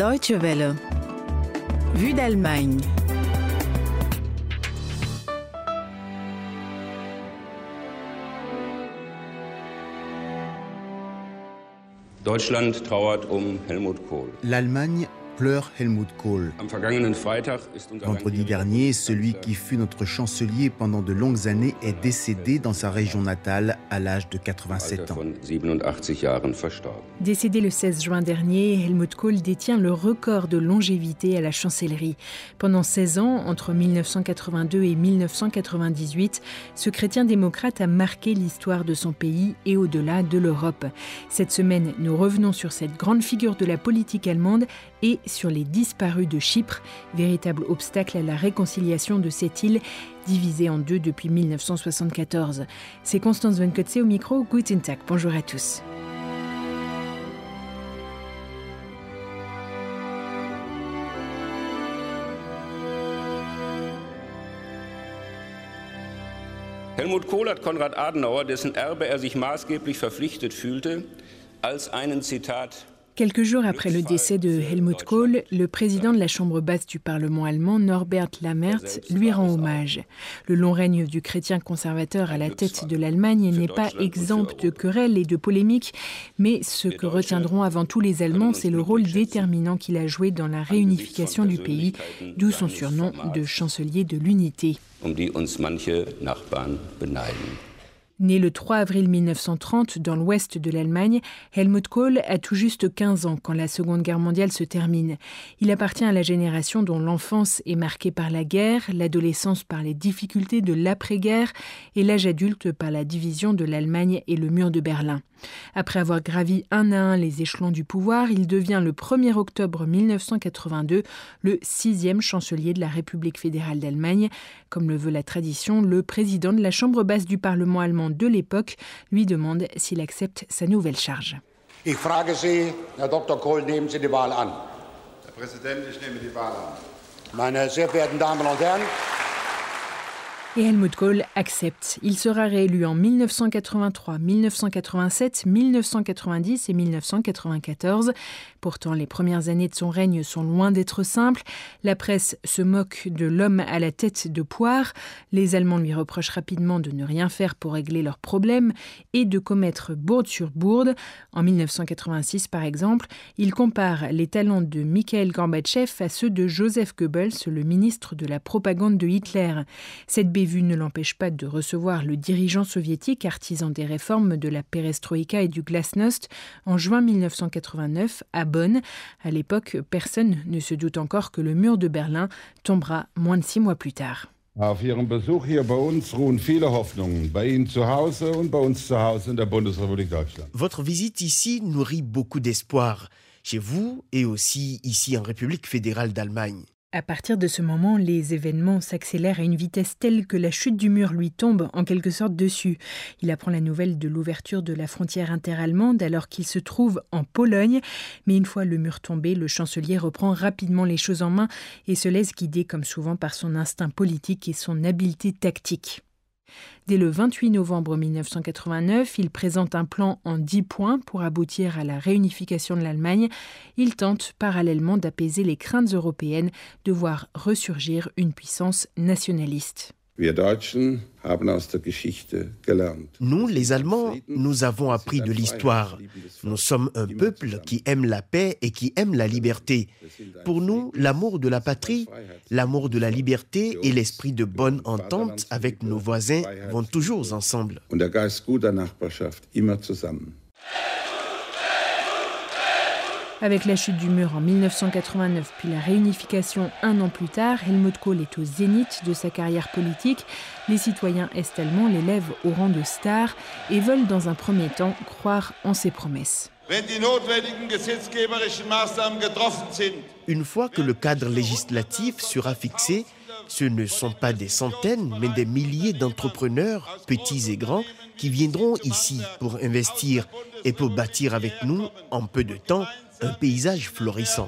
Deutsche Welle. Vue d'Allemagne. Deutschland trauert Helmut Kohl. L'Allemagne pleure Helmut Kohl. Vendredi dernier, celui qui fut notre chancelier pendant de longues années est décédé dans sa région natale à l'âge de 87 ans. Décédé le 16 juin dernier, Helmut Kohl détient le record de longévité à la chancellerie. Pendant 16 ans, entre 1982 et 1998, ce chrétien démocrate a marqué l'histoire de son pays et au-delà de l'Europe. Cette semaine, nous revenons sur cette grande figure de la politique allemande et sur les disparus de Chypre, véritable obstacle à la réconciliation de cette île divisée en deux depuis 1974. C'est Constance Van Kotze au micro. Guten Tag, bonjour à tous. Helmut Kohl hat Konrad Adenauer, dessen Erbe sich maßgeblich verpflichtet fühlte, als einen Zitat. Quelques jours après le décès de Helmut Kohl, le président de la Chambre basse du Parlement allemand, Norbert Lammert, lui rend hommage. Le long règne du chrétien conservateur à la tête de l'Allemagne n'est pas exempt de querelles et de polémiques, mais ce que retiendront avant tout les Allemands, c'est le rôle déterminant qu'il a joué dans la réunification du pays, d'où son surnom de chancelier de l'unité. Né le 3 avril 1930 dans l'ouest de l'Allemagne, Helmut Kohl a tout juste 15 ans quand la Seconde Guerre mondiale se termine. Il appartient à la génération dont l'enfance est marquée par la guerre, l'adolescence par les difficultés de l'après-guerre et l'âge adulte par la division de l'Allemagne et le mur de Berlin. Après avoir gravi un à un les échelons du pouvoir, il devient le 1er octobre 1982 le 6e chancelier de la République fédérale d'Allemagne. Comme le veut la tradition, le président de la Chambre basse du Parlement allemand de l'époque lui demande s'il accepte sa nouvelle charge. Ich frage Sie, Herr Dr. Kohl, nehmen Sie die Wahl an? Herr Präsident, ich nehme die Wahl an. Meine sehr verehrten Damen und Herren, et Helmut Kohl accepte. Il sera réélu en 1983, 1987, 1990 et 1994. Pourtant, les premières années de son règne sont loin d'être simples. La presse se moque de l'homme à la tête de poire. Les Allemands lui reprochent rapidement de ne rien faire pour régler leurs problèmes et de commettre bourde sur bourde. En 1986, par exemple, il compare les talents de Mikhail Gorbatchev à ceux de Joseph Goebbels, le ministre de la propagande de Hitler. Cette bévue ne l'empêche pas de recevoir le dirigeant soviétique, artisan des réformes de la perestroïka et du glasnost, en juin 1989 à Bonn. À l'époque, personne ne se doute encore que le mur de Berlin tombera moins de 6 mois plus tard. Auf Ihrem Besuch hier bei uns ruhen viele Hoffnungen, bei Ihnen zu Hause und bei uns zu Hause in der Bundesrepublik Deutschland. Votre visite ici nourrit beaucoup d'espoir, chez vous et aussi ici en République fédérale d'Allemagne. À partir de ce moment, les événements s'accélèrent à une vitesse telle que la chute du mur lui tombe en quelque sorte dessus. Il apprend la nouvelle de l'ouverture de la frontière interallemande alors qu'il se trouve en Pologne. Mais une fois le mur tombé, le chancelier reprend rapidement les choses en main et se laisse guider comme souvent par son instinct politique et son habileté tactique. Dès le 28 novembre 1989, il présente un plan en 10 points pour aboutir à la réunification de l'Allemagne. Il tente parallèlement d'apaiser les craintes européennes de voir ressurgir une puissance nationaliste. Wir Deutschen haben aus der Geschichte gelernt. Nous, les Allemands, nous avons appris de l'histoire. Nous sommes un peuple qui aime la paix et qui aime la liberté. Pour nous, l'amour de la patrie, l'amour de la liberté et l'esprit de bonne entente avec nos voisins vont toujours ensemble. Und der Geist guter Nachbarschaft immer zusammen. Avec la chute du mur en 1989 puis la réunification un an plus tard, Helmut Kohl est au zénith de sa carrière politique. Les citoyens est-allemands l'élèvent au rang de star et veulent dans un premier temps croire en ses promesses. Une fois que le cadre législatif sera fixé, ce ne sont pas des centaines, mais des milliers d'entrepreneurs, petits et grands, qui viendront ici pour investir et pour bâtir avec nous, en peu de temps, un paysage florissant.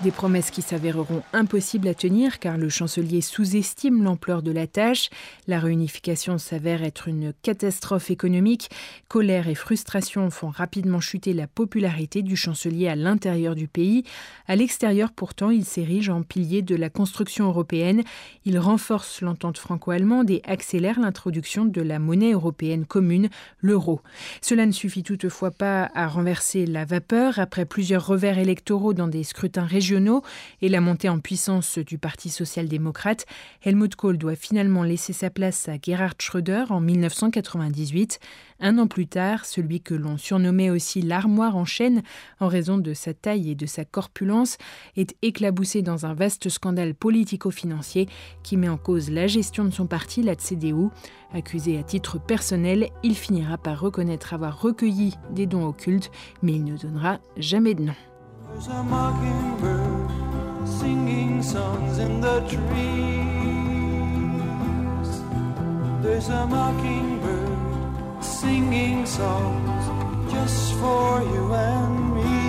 Des promesses qui s'avéreront impossibles à tenir car le chancelier sous-estime l'ampleur de la tâche. La réunification s'avère être une catastrophe économique. Colère et frustration font rapidement chuter la popularité du chancelier à l'intérieur du pays. À l'extérieur, pourtant, il s'érige en pilier de la construction européenne. Il renforce l'entente franco-allemande et accélère l'introduction de la monnaie européenne commune, l'euro. Cela ne suffit toutefois pas à renverser la vapeur. Après plusieurs revers électoraux dans des scrutins régionaux et la montée en puissance du Parti social-démocrate, Helmut Kohl doit finalement laisser sa place à Gerhard Schröder en 1998. Un an plus tard, celui que l'on surnommait aussi l'armoire en chêne en raison de sa taille et de sa corpulence est éclaboussé dans un vaste scandale politico-financier qui met en cause la gestion de son parti, la CDU. Accusé à titre personnel, il finira par reconnaître avoir recueilli des dons occultes, mais il ne donnera jamais de nom. There's a mockingbird singing songs in the trees. There's a mockingbird singing songs just for you and me.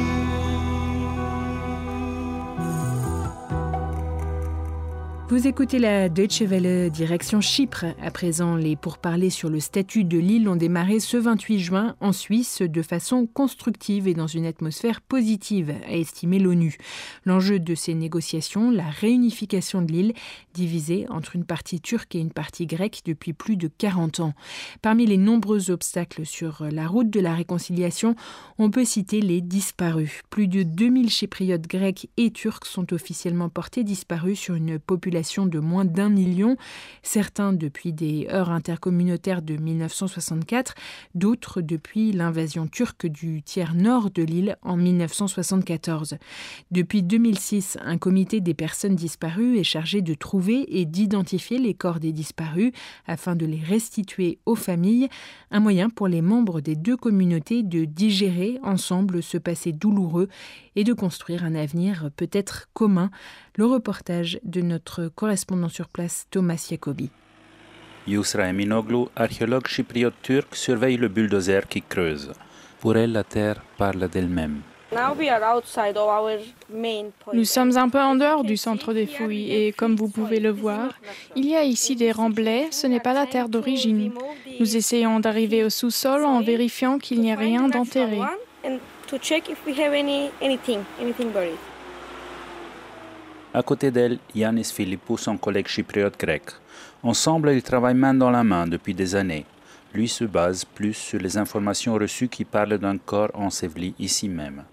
Vous écoutez la Deutsche Welle, direction Chypre. À présent, les pourparlers sur le statut de l'île ont démarré ce 28 juin en Suisse de façon constructive et dans une atmosphère positive, a estimé l'ONU. L'enjeu de ces négociations, la réunification de l'île, divisée entre une partie turque et une partie grecque depuis plus de 40 ans. Parmi les nombreux obstacles sur la route de la réconciliation, on peut citer les disparus. Plus de 2000 chypriotes grecs et turcs sont officiellement portés disparus sur une population de moins d'1 million, certains depuis des heurts intercommunautaires de 1964, d'autres depuis l'invasion turque du tiers nord de l'île en 1974. Depuis 2006, un comité des personnes disparues est chargé de trouver et d'identifier les corps des disparus afin de les restituer aux familles, un moyen pour les membres des deux communautés de digérer ensemble ce passé douloureux et de construire un avenir peut-être commun. Le reportage de notre correspondant sur place, Thomas Jacobi. Yusra Eminoglu, archéologue chypriote turc, surveille le bulldozer qui creuse. Pour elle, la terre parle d'elle-même. Nous sommes un peu en dehors du centre des fouilles et comme vous pouvez le voir, il y a ici des remblais, ce n'est pas la terre d'origine. Nous essayons d'arriver au sous-sol en vérifiant qu'il n'y a rien d'enterré. À côté d'elle, Yannis Philippou, son collègue chypriote grec. Ensemble, ils travaillent main dans la main depuis des années. Lui se base plus sur les informations reçues qui parlent d'un corps enseveli ici même.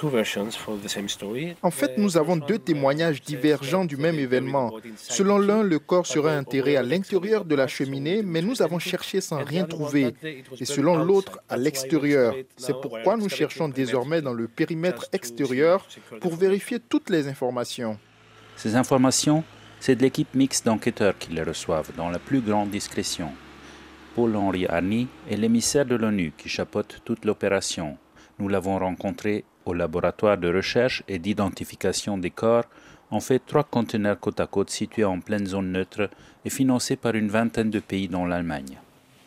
En fait, nous avons deux témoignages divergents du même événement. Selon l'un, le corps serait enterré à l'intérieur de la cheminée, mais nous avons cherché sans rien trouver. Et selon l'autre, à l'extérieur. C'est pourquoi nous cherchons désormais dans le périmètre extérieur pour vérifier toutes les informations. Ces informations, c'est de l'équipe mixte d'enquêteurs qui les reçoivent dans la plus grande discrétion. Paul-Henri Arny est l'émissaire de l'ONU qui chapeaute toute l'opération. Nous l'avons rencontré au laboratoire de recherche et d'identification des corps, en fait 3 conteneurs côte à côte situés en pleine zone neutre et financés par une vingtaine de pays dont l'Allemagne.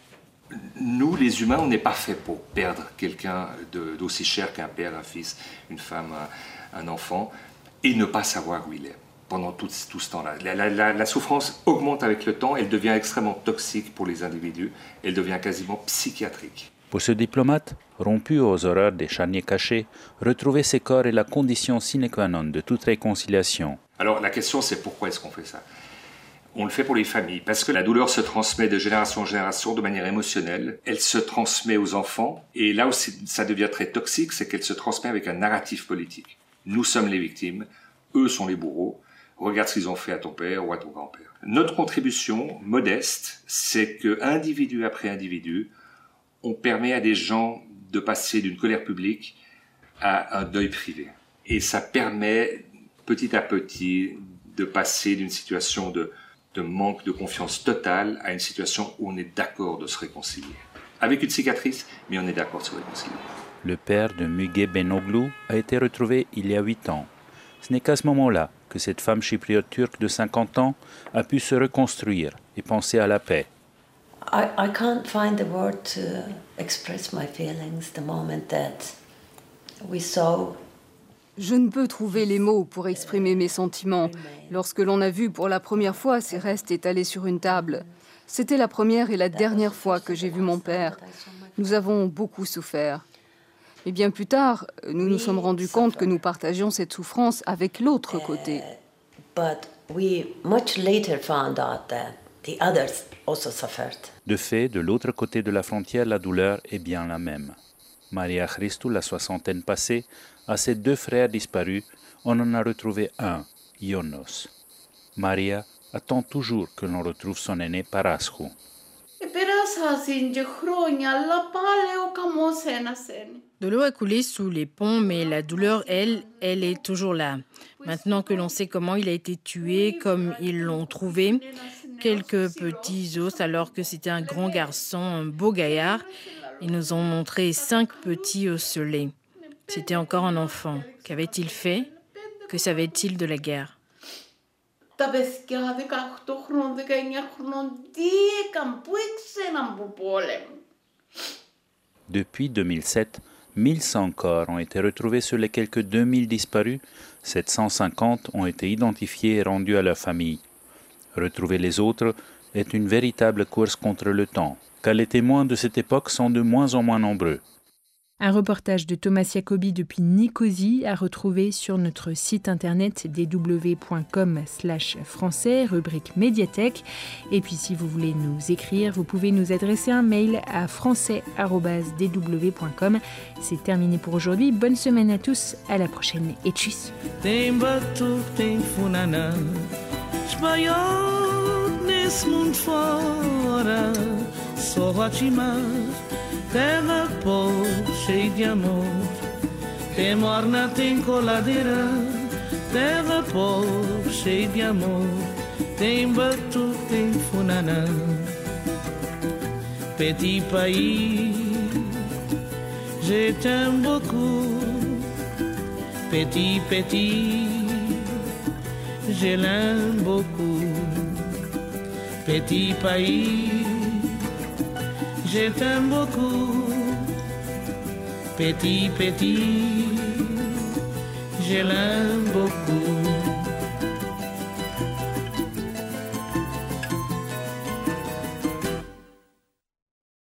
Nous, les humains, on n'est pas fait pour perdre quelqu'un d'aussi cher qu'un père, un fils, une femme, un enfant, et ne pas savoir où il est. Pendant tout ce temps-là. La souffrance augmente avec le temps, elle devient extrêmement toxique pour les individus, elle devient quasiment psychiatrique. Pour ce diplomate, rompu aux horreurs des charniers cachés, retrouver ces corps est la condition sine qua non de toute réconciliation. Alors la question c'est pourquoi est-ce qu'on fait ça ? On le fait pour les familles, parce que la douleur se transmet de génération en génération de manière émotionnelle, elle se transmet aux enfants, et là où ça devient très toxique, c'est qu'elle se transmet avec un narratif politique. Nous sommes les victimes, eux sont les bourreaux, regarde ce qu'ils ont fait à ton père ou à ton grand-père. Notre contribution, modeste, c'est que individu après individu, on permet à des gens de passer d'une colère publique à un deuil privé. Et ça permet petit à petit de passer d'une situation de manque de confiance totale à une situation où on est d'accord de se réconcilier. Avec une cicatrice, mais on est d'accord de se réconcilier. Le père de Müge Benoglu a été retrouvé il y a 8 ans. Ce n'est qu'à ce moment-là que cette femme chypriote turque de 50 ans a pu se reconstruire et penser à la paix. I can't find the word to express my feelings the moment that we saw Je ne peux trouver les mots pour exprimer mes sentiments. Lorsque l'on a vu pour la première fois ces restes étalés sur une table, c'était la première et la dernière fois que j'ai vu mon père. Nous avons beaucoup souffert. Et bien plus tard, nous nous sommes rendus compte que nous partagions cette souffrance avec l'autre côté. De fait, de l'autre côté de la frontière, la douleur est bien la même. Maria Christou, la soixantaine passée, a ses 2 frères disparus. On en a retrouvé un, Ionos. Maria attend toujours que l'on retrouve son aîné Paraschu. De l'eau a coulé sous les ponts, mais la douleur, elle est toujours là. Maintenant que l'on sait comment il a été tué, comme ils l'ont trouvé, quelques petits os alors que c'était un grand garçon, un beau gaillard. Ils nous ont montré 5 petits osselets. C'était encore un enfant. Qu'avait-il fait? Que savait-il de la guerre? Depuis 2007, 1100 corps ont été retrouvés sur les quelques 2000 disparus. 750 ont été identifiés et rendus à leur famille. Retrouver les autres est une véritable course contre le temps, car les témoins de cette époque sont de moins en moins nombreux. Un reportage de Thomas Jacobi depuis Nicosie à retrouver sur notre site internet dw.com/français, rubrique médiathèque. Et puis si vous voulez nous écrire, vous pouvez nous adresser un mail à français@dw.com. C'est terminé pour aujourd'hui. Bonne semaine à tous, à la prochaine et tchuss. Terra pobre, cheia de amor, que morna tem coladeira. Terra pobre, cheia de amor, tem batuque, tem funanã. Petit pays, je t'aime beaucoup. Petit, je l'aime beaucoup. Petit pays, je t'aime beaucoup, petit, je l'aime beaucoup.